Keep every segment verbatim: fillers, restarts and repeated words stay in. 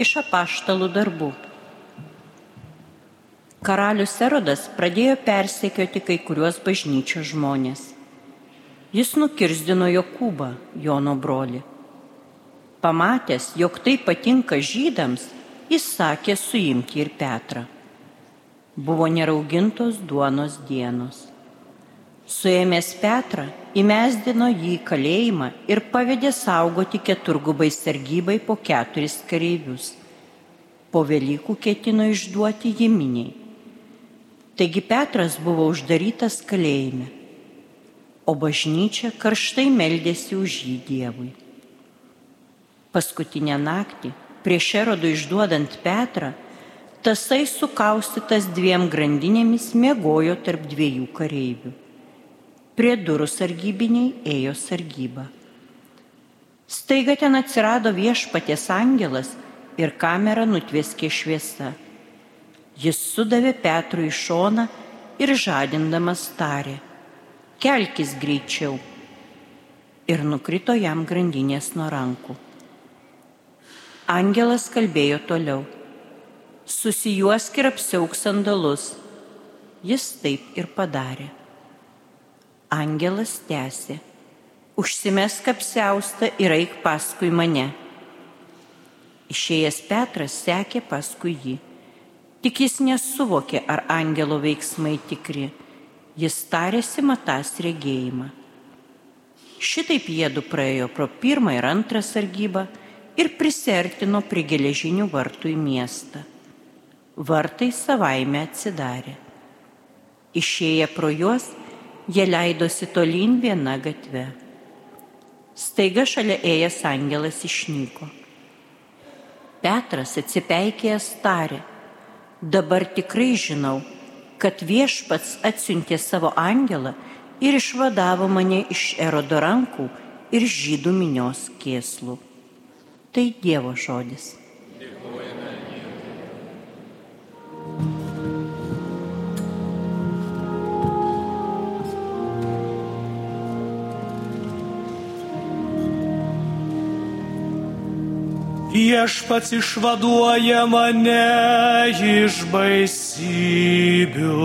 Iš apaštalų darbų. Karalius Erodas pradėjo persekioti kai kuriuos bažnyčios žmonės. Jis nukirzdino Jokūbą, Jono brolį. Pamatęs, jog tai patinka žydams, jis sakė suimti ir Petrą. Buvo neraugintos duonos dienos. Suėmęs Petrą, įmesdino jį į kalėjimą ir pavedė saugoti keturgubai sargybai po keturis kareivius. Po Velykų ketino išduoti jį miniai. Taigi Petras buvo uždarytas kalėjime, o bažnyčia karštai meldėsi už jį Dievui. Paskutinę naktį, prieš Erodui išduodant Petrą, tasai sukaustytas dviem grandinėmis miegojo tarp dviejų kareivių. Prie durų sargybiniai ėjo sargybą. Staiga ten atsirado Viešpaties angelas ir kamerą nutvėskė šviesa. Jis sudavė Petrui į šoną ir žadindamas tarė: kelkis greičiau. Ir nukrito jam grandinės nuo rankų. Angelas kalbėjo toliau: susijuosk ir apsiauk sandalus. Jis taip ir padarė. Angelas tęsė: užsimesk apsiaustą ir eik paskui mane. Išėjęs Petras sekė paskui jį. Tik jis nesuvokė, ar angelo veiksmai tikri. Jis tarėsi matąs regėjimą. Šitaip jiedu praėjo pro pirmą ir antrą sargybą ir prisiartino prie geležinių vartų į miestą. Vartai savaime atsidarė. Išėję pro juos, jie leidosi tolyn viena gatve. Staiga šalia ėjęs angelas išnyko. Petras atsipeikėjęs tarė: dabar tikrai žinau, kad Viešpats atsiuntė savo angelą ir išvadavo mane iš Erodo rankų ir žydų minios kėslų. Tai Dievo žodis. Viešpats išvaduoja mane iš baisybių.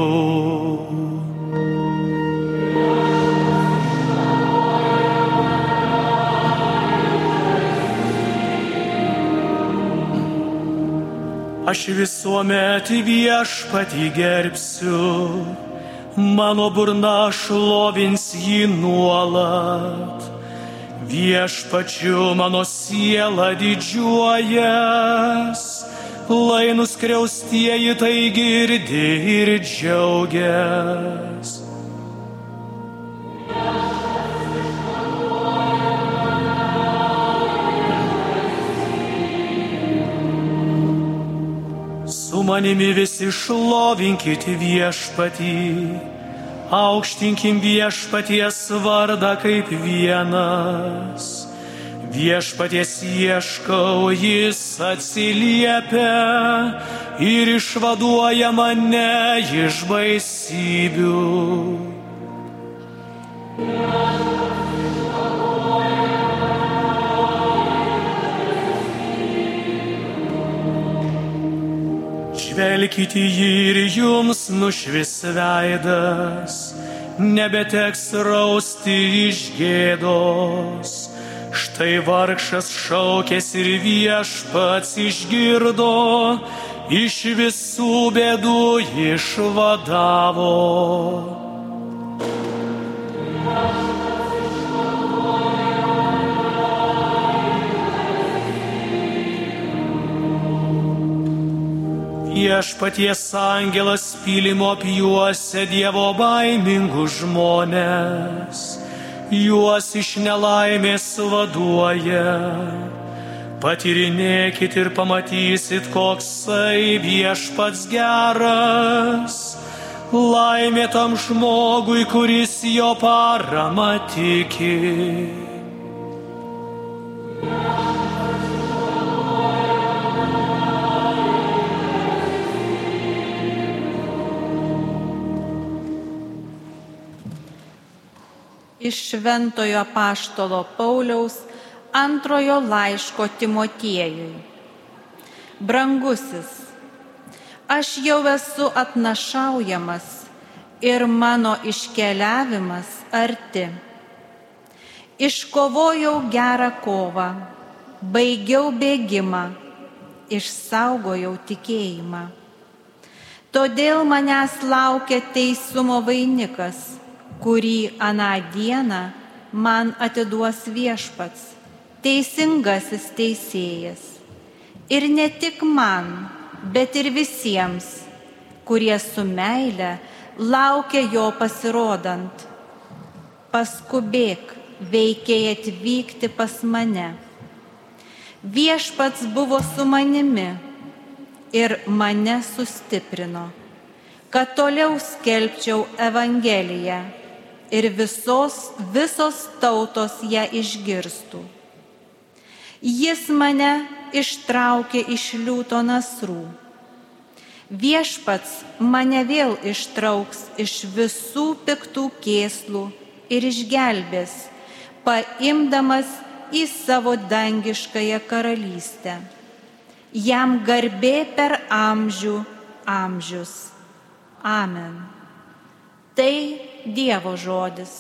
Aš visuomet Viešpatį gerbsiu, mano burna šlovins jį nuolat. Viešpačiu mano siela didžiuojas, lai nuskriaustieji tai girdi ir džiaugias. Su manimi visi šlovinkit Viešpatį, aukštinkim Viešpaties vardą kaip vienas. Viešpaties ieškau, jis atsiliepia ir išvaduoja mane iš baisybių. Žvelkit į jį ir jums nušvis veidas, nebeteks rausti iš gėdos. Štai vargšas šaukės ir Viešpats išgirdo, iš visų bėdų išvadavo. Viešpaties angelas pylimo apjuosia Dievo baimingus žmones, juos iš nelaimės vaduoja. Patyrinėkit ir pamatysit, koksai Viešpats geras, laimė tam žmogui, kuris jo parama tiki. Iš šventojo apaštalo Pauliaus antrojo laiško Timotiejui. Brangusis, aš jau esu atnašaujamas ir mano iškeliavimas arti. Iškovojau gerą kovą, baigiau bėgimą, išsaugojau tikėjimą. Todėl manęs laukia teisumo vainikas, kurį aną dieną man atiduos Viešpats, teisingasis teisėjas. Ir ne tik man, bet ir visiems, kurie su meile laukia jo pasirodant. Paskubėk, veikiai atvykti pas mane. Viešpats buvo su manimi ir mane sustiprino, kad toliau skelbčiau Evangeliją ir visos, visos tautos ją išgirstų. Jis mane ištraukė iš liūto nasrų. Viešpats mane vėl ištrauks iš visų piktų kėslų ir išgelbės, paimdamas į savo dangiškąją karalystę. Jam garbė per amžių amžius. Amen. Tai Dievo žodis.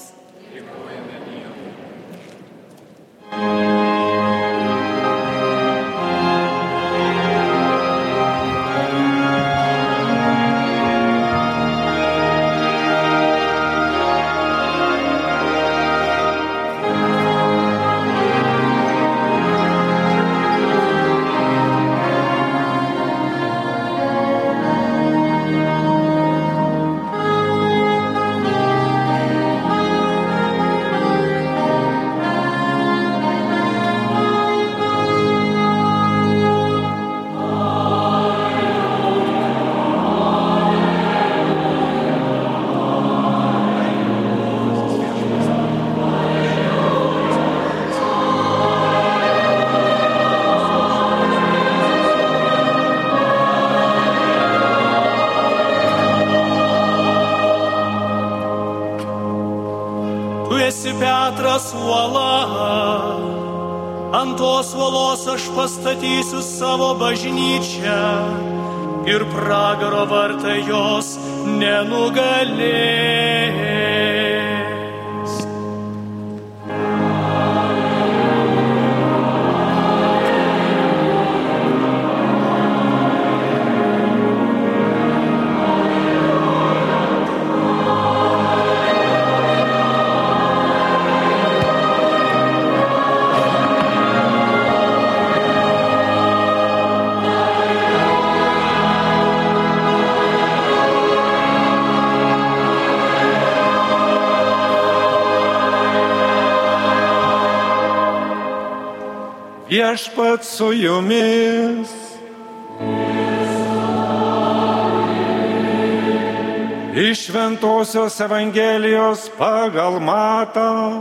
Petras uola, ant tos uolos aš pastatysiu savo bažnyčią ir pragaro vartai jos nenugalės. Viešpats su jumis. Iš Šventosios Evangelijos pagal Matą.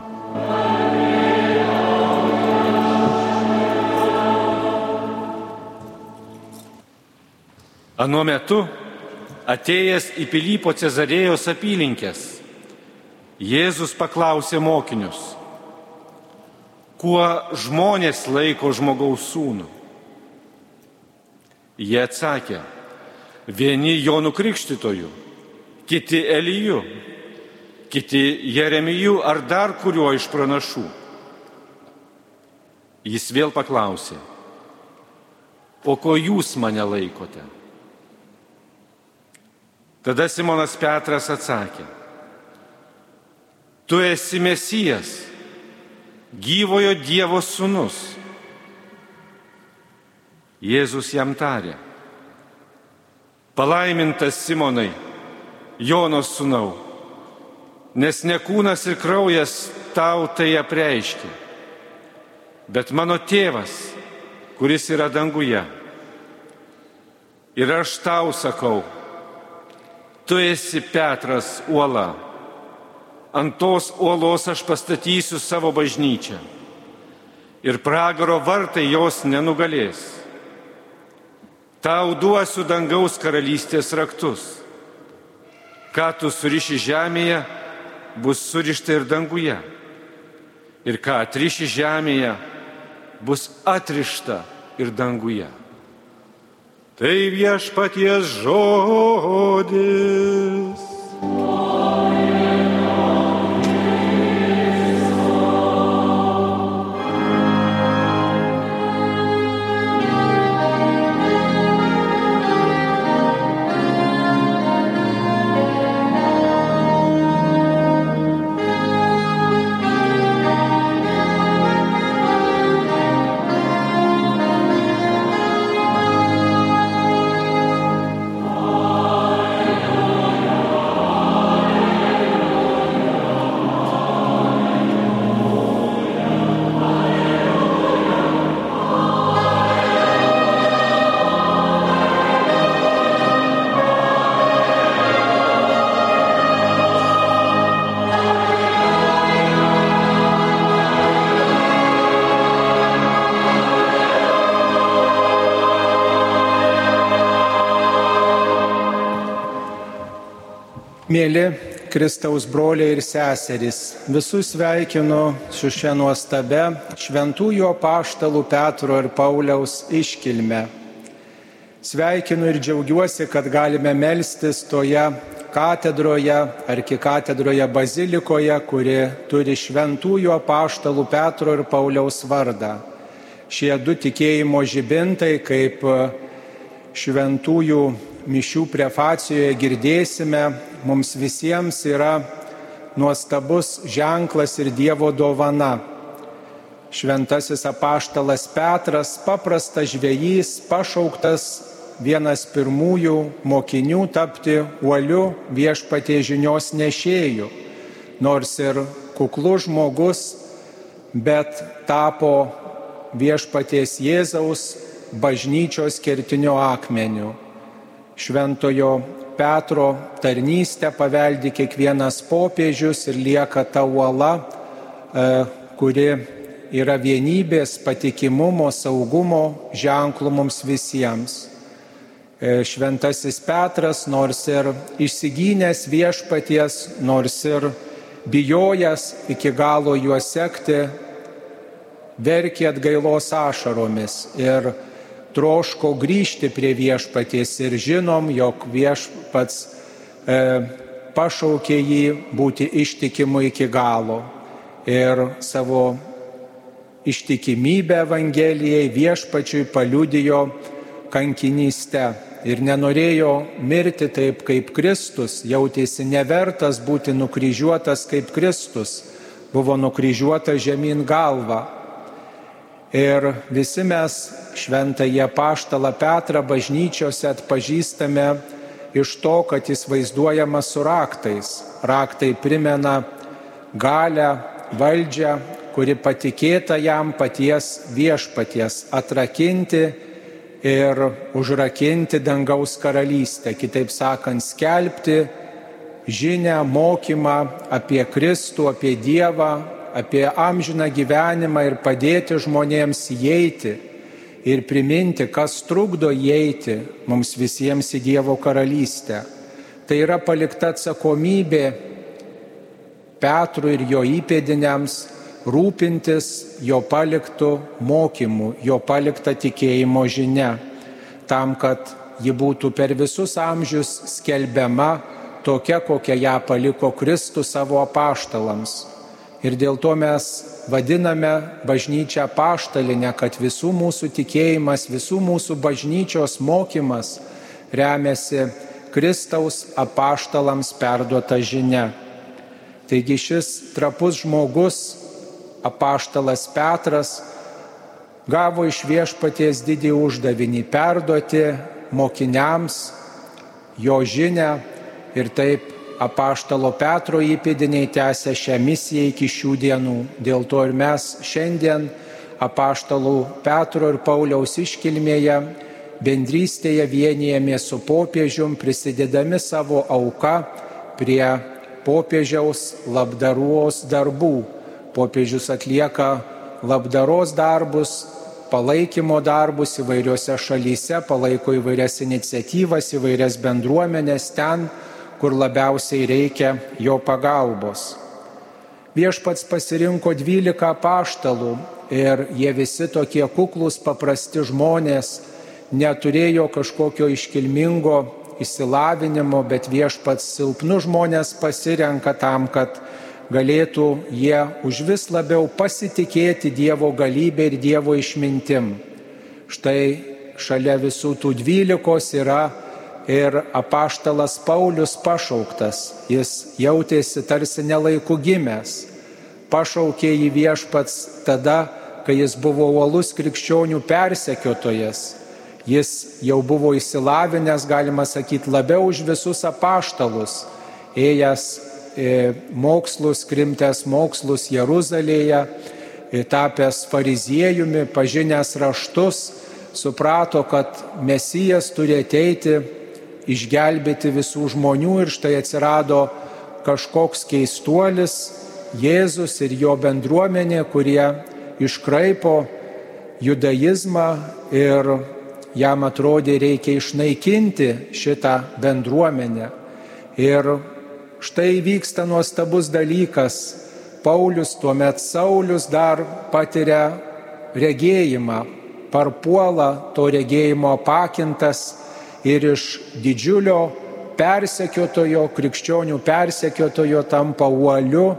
Anuo metu, atėjęs į Pilypo Cezarėjos apylinkės, Jėzus paklausė mokinius: kuo žmonės laiko žmogaus sūnų? Jie atsakė: vieni Jonu Krikštytoju, kiti Eliju, kiti Jeremiju ar dar kuriuo iš pranašų. Jis vėl paklausė: o ko jūs mane laikote? Tada Simonas Petras atsakė: tu esi Mesijas, gyvojo Dievo sūnus. Jėzus jam tarė: palaimintas Simonai, Jono sūnau, nes ne kūnas ir kraujas tau tai apreiškė, bet mano tėvas, kuris yra danguje. Ir aš tau sakau, tu esi Petras uola. Ant tos uolos aš pastatysiu savo bažnyčią ir pragaro vartai jos nenugalės. Tau duosiu dangaus karalystės raktus. Ką tu suriši žemėje, bus surišta ir danguje. Ir ką atriši žemėje, bus atrišta ir danguje. Tai viešpaties žodis. Mėly Kristaus broliai ir seserys, visus sveikinu su šia nuostabia šventųjų apaštalų Petro ir Pauliaus iškilme. Sveikinu ir džiaugiuosi, kad galime melstis toje katedroje, arkikatedroje bazilikoje, kuri turi šventųjų apaštalų Petro ir Pauliaus vardą. Šie du tikėjimo žibintai, kaip šventųjų mišių prefacijoje girdėsime, mums visiems yra nuostabus ženklas ir Dievo dovana. Šventasis apaštalas Petras, paprastas žvejys, pašauktas vienas pirmųjų mokinių tapti uoliu viešpaties žinios nešėju, nors ir kuklus žmogus, bet tapo viešpaties Jėzaus bažnyčios kertiniu akmeniu. Šventojo Petro tarnystę paveldi kiekvienas popiežius ir lieka ta uola, kuri yra vienybės, patikimumo, saugumo ženklų mums visiems. Šventasis Petras, nors ir išsigynęs viešpaties, nors ir bijojęs iki galo juo sekti, verkė atgailos ašaromis ir troško grįžti prie viešpaties ir žinom, jog viešpats e, pašaukė jį būti ištikimu iki galo ir savo ištikimybę Evangelijai viešpačiui paliudijo kankinyste ir nenorėjo mirti taip kaip Kristus, jautėsi nevertas būti nukryžiuotas kaip Kristus, buvo nukryžiuotas žemyn galva. Ir visi mes šventąjį apaštalą Petrą bažnyčiose atpažįstame iš to, kad jis vaizduojamas su raktais. Raktai primena galią, valdžią, kuri patikėta jam paties viešpaties atrakinti ir užrakinti dangaus karalystę. Kitaip sakant, skelbti žinią, mokymą apie Kristų, apie Dievą, apie amžiną gyvenimą ir padėti žmonėms įeiti ir priminti, kas trukdo įeiti mums visiems į Dievo karalystę. Tai yra palikta atsakomybė Petrui ir jo įpėdiniams rūpintis jo paliktų mokymų, jo paliktą tikėjimo žinia, tam, kad ji būtų per visus amžius skelbiama tokia, kokią ją paliko Kristus savo apaštalams. Ir dėl to mes vadiname bažnyčią apaštalinę, kad visų mūsų tikėjimas, visų mūsų bažnyčios mokymas remiasi Kristaus apaštalams perduota žinia. Taigi šis trapus žmogus, apaštalas Petras, gavo iš viešpaties didį uždavinį perduoti mokiniams jo žinią ir taip apaštalo Petro įpėdiniai tęsia šią misiją iki šių dienų. Dėl to ir mes šiandien apaštalų Petro ir Pauliaus iškilmėje bendrystėje vienijamės su popiežium, prisidėdami savo auką prie popiežiaus labdaros darbų. Popiežius atlieka labdaros darbus, palaikymo darbus įvairiose šalyse, palaiko įvairias iniciatyvas, įvairias bendruomenės ten, kur labiausiai reikia jo pagalbos. Viešpats pasirinko dvylika apaštalų ir jie visi tokie kuklūs, paprasti žmonės, neturėjo kažkokio iškilmingo išsilavinimo, bet viešpats silpnus žmonės pasirenka tam, kad galėtų jie už vis labiau pasitikėti Dievo galybę ir Dievo išmintim. Štai šalia visų tų dvylikos yra ir apaštalas Paulius pašauktas. Jis jautėsi tarsi nelaiku gimęs. Pašaukė jį viešpats tada, kai jis buvo uolus krikščionių persekiotojas. Jis jau buvo išsilavinęs, galima sakyti, labiau už visus apaštalus, ėjęs e, mokslus, krimtęs mokslus Jeruzalėje, e, tapęs fariziejumi, pažinęs raštus, suprato, kad Mesijas turi ateiti, išgelbėti visų žmonių, ir štai atsirado kažkoks keistuolis, Jėzus ir jo bendruomenė, kurie iškraipo judaizmą, ir jam atrodė reikia išnaikinti šitą bendruomenę. Ir štai vyksta nuostabus dalykas. Paulius, tuomet Saulius dar patiria regėjimą, parpuola to regėjimo apakintas ir iš didžiulio persekiotojo, krikščionių persekiotojo tampa uoliu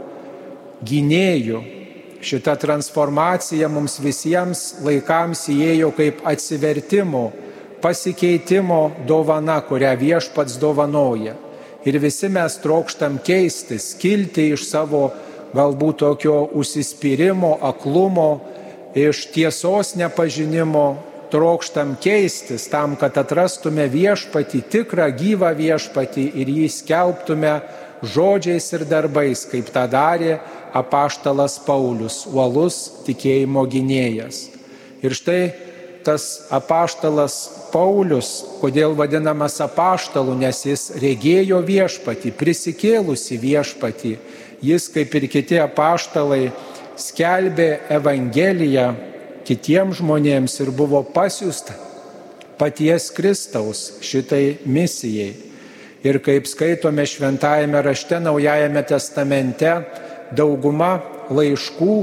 gynėju. Šita transformacija mums visiems laikams įėjo kaip atsivertimo, pasikeitimo dovana, kurią viešpats dovanoja. Ir visi mes trokštam keistis, kilti iš savo galbūt tokio užsispyrimo, aklumo, iš tiesos nepažinimo, trokštam keistis tam, kad atrastume viešpatį, tikrą gyvą viešpatį, ir jį skelbtume žodžiais ir darbais, kaip tą darė apaštalas Paulius, uolus tikėjimo gynėjas. Ir štai tas apaštalas Paulius, kodėl vadinamas apaštalu, nes jis regėjo viešpatį, prisikėlusi viešpatį. Jis, kaip ir kiti apaštalai, skelbė Evangeliją kitiems žmonėms ir buvo pasiųsta paties Kristaus šitai misijai. Ir kaip skaitome šventajame rašte, Naujajame testamente, dauguma laiškų,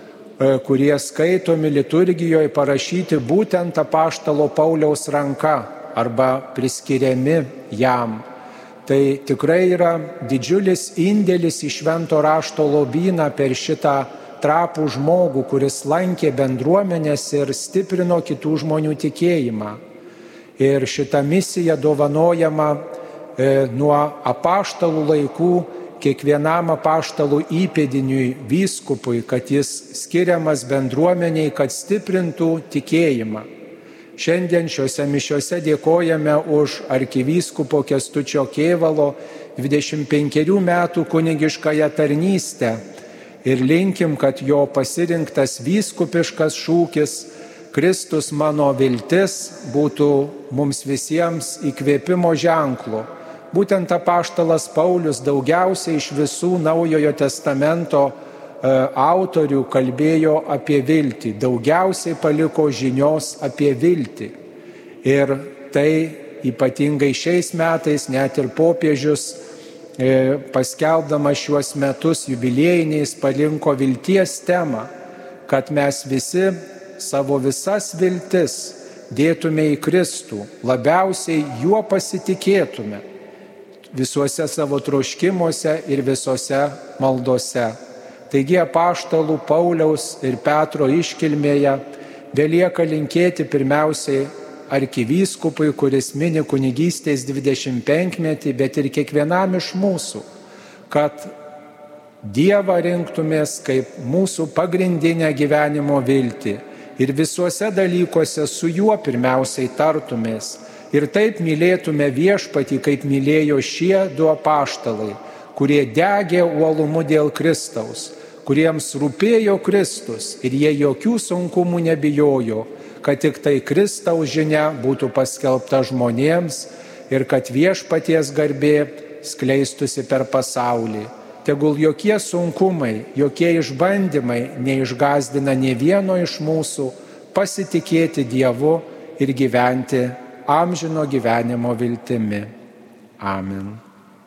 kurie skaitomi liturgijoje, parašyti būtent apaštalo Pauliaus ranka arba priskiriami jam. Tai tikrai yra didžiulis indėlis į švento rašto lobyną per šitą trapų žmogų, kuris lankė bendruomenės ir stiprino kitų žmonių tikėjimą. Ir šita misija dovanojama e, nuo apaštalų laikų kiekvienam apaštalų įpėdiniui, vyskupui, kad jis skiriamas bendruomeniai, kad stiprintų tikėjimą. Šiandien šiuose mišiuose dėkojame už arkivyskupo Kęstučio Kėvalo dvidešimt penkerių metų kunigiškąją tarnystę ir linkim, kad jo pasirinktas vyskupiškas šūkis Kristus mano viltis būtų mums visiems įkvėpimo ženklu. Būtent apaštalas Paulius daugiausiai iš visų Naujojo testamento e, autorių kalbėjo apie viltį, daugiausiai paliko žinios apie viltį. Ir tai ypatingai šiais metais net ir popiežius e, paskelbdamas šiuos metus jubiliejiniais palinko vilties temą, kad mes visi savo visas viltis dėtume į Kristų, labiausiai juo pasitikėtume visuose savo troškimuose ir visose maldose. Taigi apaštalų Pauliaus ir Petro iškilmėje belieka linkėti pirmiausiai arkivyskupui, kuris mini kunigystės dvidešimt penkmetį, bet ir kiekvienam iš mūsų, kad Dievą rinktumės kaip mūsų pagrindinę gyvenimo viltį ir visuose dalykuose su juo pirmiausiai tartumės. Ir taip mylėtume viešpatį, kaip mylėjo šie du apaštalai, kurie degė uolumu dėl Kristaus, kuriems rūpėjo Kristus ir jie jokių sunkumų nebijojo, kad tik tai Kristaus žinia būtų paskelbta žmonėms ir kad viešpaties garbė skleistusi per pasaulį. Tegul jokie sunkumai, jokie išbandymai neišgąsdina nė vieno iš mūsų pasitikėti Dievu ir gyventi amžino gyvenimo viltimi. Amen.